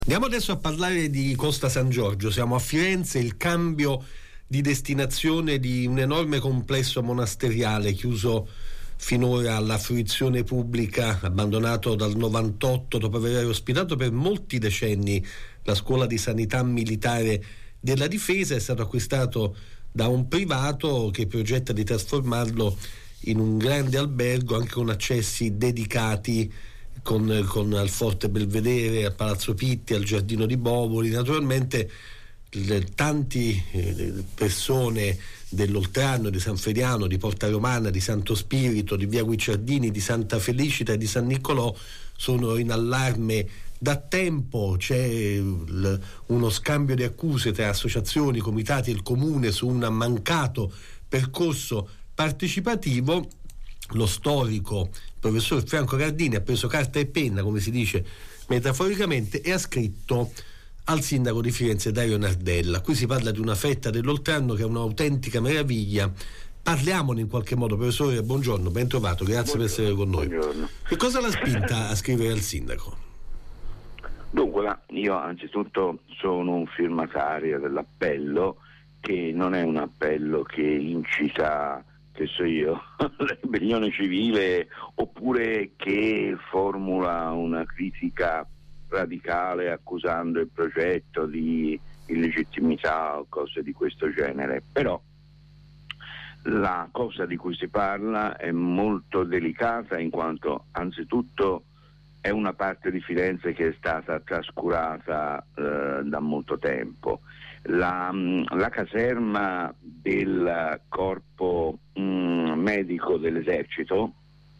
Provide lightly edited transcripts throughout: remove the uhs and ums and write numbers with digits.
Andiamo adesso a parlare di Costa San Giorgio. Siamo a Firenze, il cambio di destinazione di un enorme complesso monasteriale chiuso finora alla fruizione pubblica, abbandonato dal 98 dopo aver ospitato per molti decenni la scuola di sanità militare della difesa. È stato acquistato da un privato che progetta di trasformarlo in un grande albergo anche con accessi dedicati con al Forte Belvedere, al Palazzo Pitti, al Giardino di Bovoli. Naturalmente tanti persone dell'Oltrarno, di San Feriano, di Porta Romana, di Santo Spirito, di Via Guicciardini, di Santa Felicita e di San Niccolò sono in allarme da tempo. C'è uno scambio di accuse tra associazioni, comitati e il comune su un mancato percorso partecipativo. Lo storico professor Franco Gardini ha preso carta e penna, come si dice metaforicamente, e ha scritto al sindaco di Firenze Dario Nardella. Qui si parla di una fetta dell'Oltrarno che è un'autentica meraviglia. Parliamone in qualche modo. Professore, buongiorno, ben trovato, grazie per essere con noi. Buongiorno. Che cosa l'ha spinta a scrivere al sindaco? Dunque, io anzitutto sono un firmatario dell'appello, che non è un appello che incita, che so io, la ribellione civile, oppure che formula una critica radicale accusando il progetto di illegittimità o cose di questo genere. Però la cosa di cui si parla è molto delicata, in quanto anzitutto è una parte di Firenze che è stata trascurata da molto tempo. La caserma del corpo medico dell'esercito,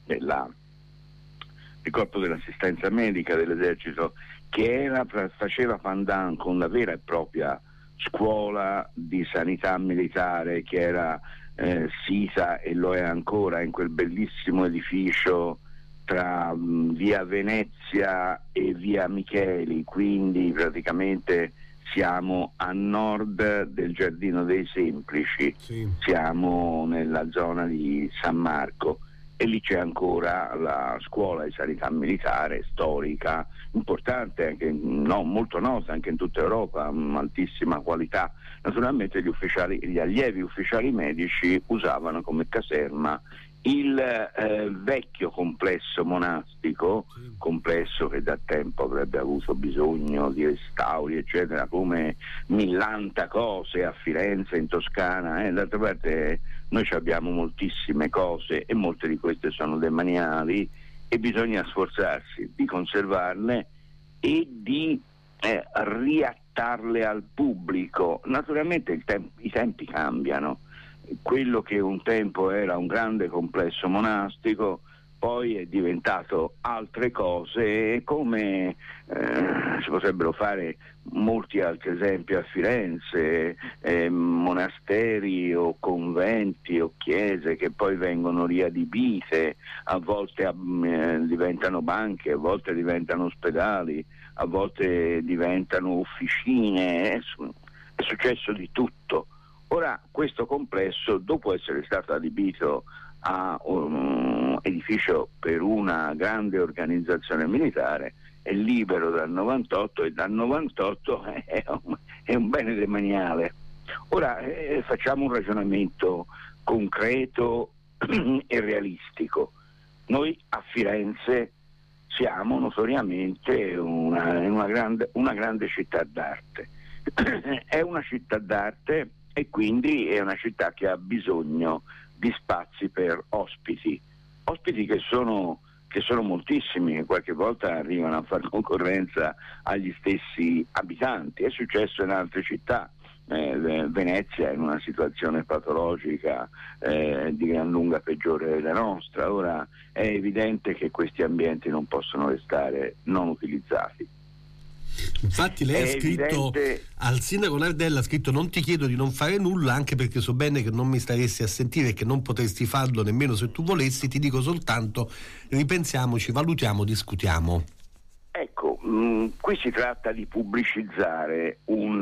il corpo dell'assistenza medica dell'esercito, che faceva pandan con la vera e propria scuola di sanità militare, che era sita, e lo è ancora, in quel bellissimo edificio tra via Venezia e via Micheli, quindi praticamente siamo a nord del Giardino dei Semplici, sì. Siamo nella zona di San Marco, e lì c'è ancora la scuola di sanità militare storica, importante, anche, molto nota anche in tutta Europa, altissima qualità. Naturalmente gli allievi ufficiali medici usavano come caserma il vecchio complesso monastico, complesso che da tempo avrebbe avuto bisogno di restauri eccetera, come millanta cose a Firenze, in Toscana, d'altra parte noi abbiamo moltissime cose e molte di queste sono demaniali, e bisogna sforzarsi di conservarle e di riattarle al pubblico. Naturalmente i tempi cambiano. Quello che un tempo era un grande complesso monastico poi è diventato altre cose, e come si potrebbero fare molti altri esempi a Firenze, monasteri o conventi o chiese che poi vengono riadibite, a volte diventano banche, a volte diventano ospedali, a volte diventano officine, è successo di tutto. Ora questo complesso, dopo essere stato adibito a un edificio per una grande organizzazione militare, è libero dal 98, e dal 98 è un bene demaniale. Ora facciamo un ragionamento concreto e realistico. Noi a Firenze siamo notoriamente una grande città d'arte. È una città d'arte, e quindi è una città che ha bisogno di spazi per ospiti che sono moltissimi, che qualche volta arrivano a fare concorrenza agli stessi abitanti. È successo in altre città. Venezia è in una situazione patologica di gran lunga peggiore della nostra. Ora è evidente che questi ambienti non possono restare non utilizzati. Infatti lei ha scritto al sindaco Nardella, ha scritto: non ti chiedo di non fare nulla, anche perché so bene che non mi staresti a sentire e che non potresti farlo nemmeno se tu volessi, ti dico soltanto ripensiamoci, valutiamo, discutiamo. Ecco, qui si tratta di pubblicizzare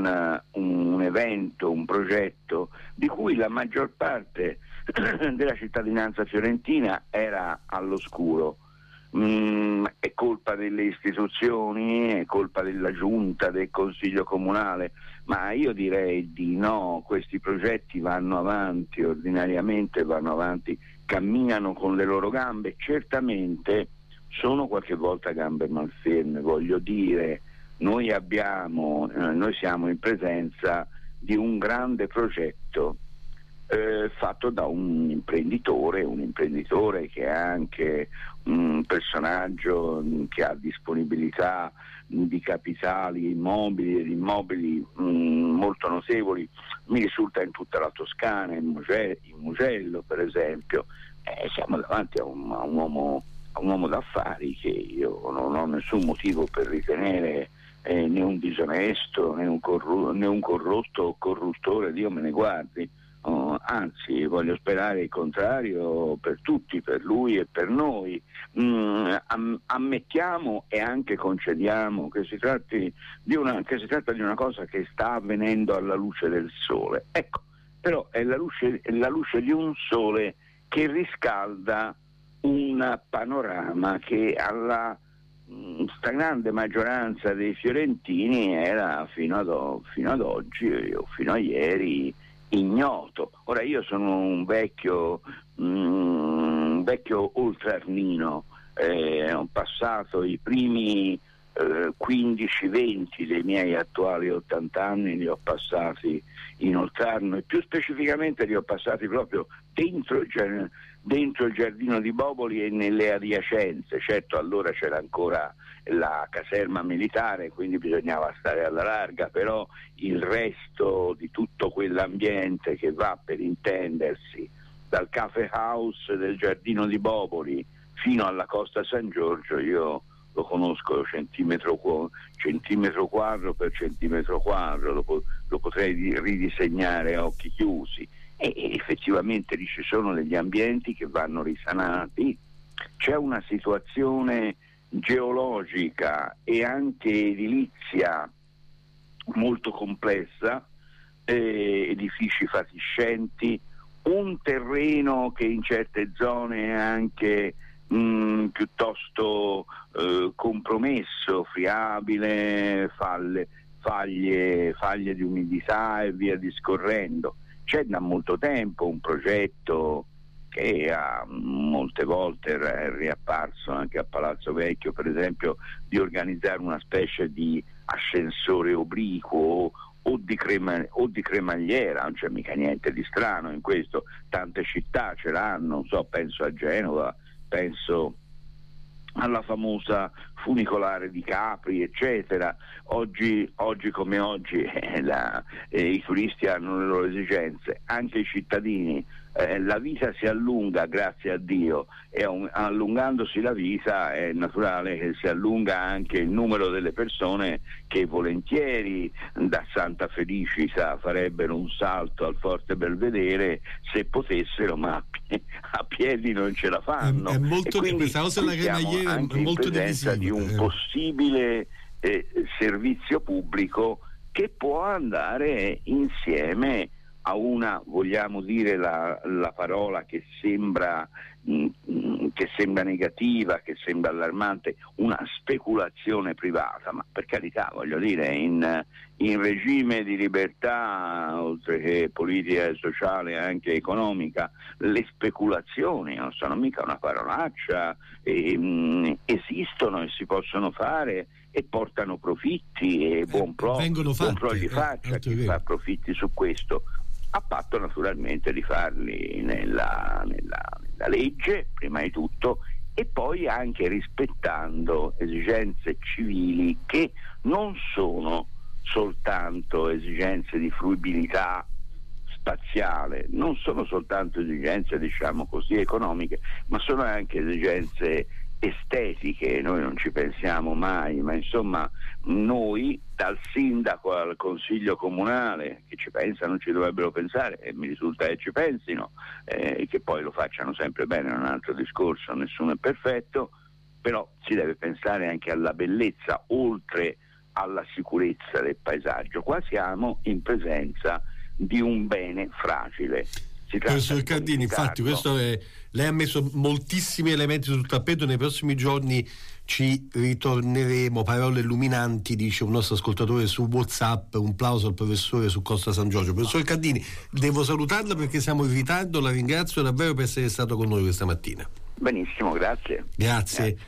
un evento, un progetto di cui la maggior parte della cittadinanza fiorentina era all'oscuro. È colpa delle istituzioni, è colpa della giunta, del consiglio comunale, ma io direi di no. Questi progetti vanno avanti, ordinariamente vanno avanti, camminano con le loro gambe, certamente sono qualche volta gambe malferme, voglio dire, noi siamo in presenza di un grande progetto fatto da un imprenditore che è anche un personaggio che ha disponibilità di capitali immobili ed immobili molto notevoli, mi risulta in tutta la Toscana, in Mugello per esempio. Siamo davanti a un uomo d'affari che io non ho nessun motivo per ritenere né un disonesto né un corrotto o corruttore, Dio me ne guardi. Anzi, voglio sperare il contrario per tutti, per lui e per noi. Ammettiamo e anche concediamo che si tratta di una cosa che sta avvenendo alla luce del sole. Ecco, però è la luce di un sole che riscalda un panorama che alla stragrande maggioranza dei fiorentini era fino ad oggi o fino a ieri ignoto. Ora io sono un vecchio oltrarnino, ho passato i primi 15-20 dei miei attuali 80 anni, li ho passati in Oltrarno e più specificamente li ho passati proprio dentro il giardino di Boboli e nelle adiacenze. Certo, allora c'era ancora la caserma militare, quindi bisognava stare alla larga, però il resto di tutto quell'ambiente che va, per intendersi, dal caffè house del giardino di Boboli fino alla Costa San Giorgio, io lo conosco centimetro quadro per centimetro quadro, lo potrei ridisegnare a occhi chiusi, e effettivamente lì ci sono degli ambienti che vanno risanati. C'è una situazione geologica e anche edilizia molto complessa, edifici fatiscenti, un terreno che in certe zone è anche piuttosto compromesso, friabile, faglie di umidità e via discorrendo. C'è da molto tempo un progetto che molte volte è riapparso anche a Palazzo Vecchio, per esempio, di organizzare una specie di ascensore obliquo o di cremagliera. Non c'è mica niente di strano in questo, tante città ce l'hanno, non so, penso a Genova, penso alla famosa funicolare di Capri, eccetera. Oggi come oggi i turisti hanno le loro esigenze, anche i cittadini. La vita si allunga, grazie a Dio, e allungandosi la vita è naturale che si allunga anche il numero delle persone che volentieri da Santa Felicita farebbero un salto al Forte Belvedere se potessero, ma a piedi non ce la fanno. È molto, questa cosa della cremagliera è molto divisiva di un possibile servizio pubblico che può andare insieme a una, vogliamo dire la parola che sembra negativa, che sembra allarmante, una speculazione privata. Ma per carità, voglio dire, in regime di libertà, oltre che politica e sociale, anche economica, le speculazioni non sono mica una parolaccia, esistono e si possono fare e portano profitti, e buon pro gli faccia chi fa profitti su questo, a patto naturalmente di farli nella legge prima di tutto, e poi anche rispettando esigenze civili che non sono soltanto esigenze di fruibilità spaziale, non sono soltanto esigenze, diciamo così, economiche, ma sono anche esigenze estetiche. Noi non ci pensiamo mai, ma insomma noi, dal sindaco al consiglio comunale, che ci pensano, ci dovrebbero pensare, e mi risulta che ci pensino, che poi lo facciano sempre bene, è un altro discorso, nessuno è perfetto, però si deve pensare anche alla bellezza oltre alla sicurezza del paesaggio. Qua siamo in presenza di un bene fragile. Professor Cardini, infatti lei ha messo moltissimi elementi sul tappeto. Nei prossimi giorni ci ritorneremo. Parole illuminanti, dice un nostro ascoltatore su WhatsApp. Un plauso al professore su Costa San Giorgio. Professor Cardini, devo salutarla perché siamo in ritardo. La ringrazio davvero per essere stato con noi questa mattina. Benissimo, grazie. Grazie.